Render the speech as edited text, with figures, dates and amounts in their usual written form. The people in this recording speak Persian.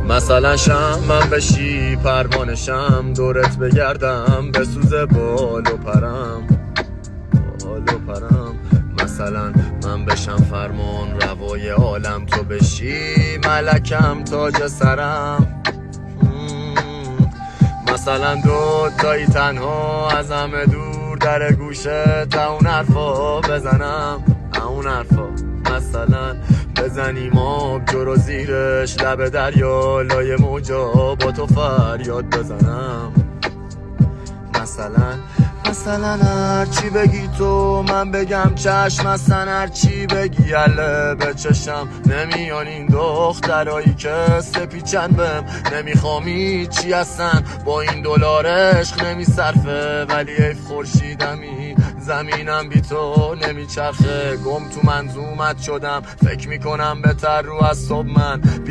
مثلا من بشی پروانشم، دورت بگردم به سوز بال و پرم. مثلا من بشم فرمان روای عالم، تو بشی ملکم تاج سرم. مثلا دو تایی تنها از همه دور در گوشه تا اون حرفا بزنم، اون حرفا مثلا بزنیم آب جرو زیرش لب دریا، لای موجا با تو فریاد بزنم. مثلا هرچی بگی تو من بگم چشم، اصلا هرچی بگی اله به چشم. نمیان این دخترایی که سپیچن بهم، نمیخوام هیچی اصلا با این دلار عشق نمیصرفه. ولی ایف خورشیدمی زمینم بی تو نمیچرخه، گم تو منظومت شدم فکر میکنم بهتر رو از صبح من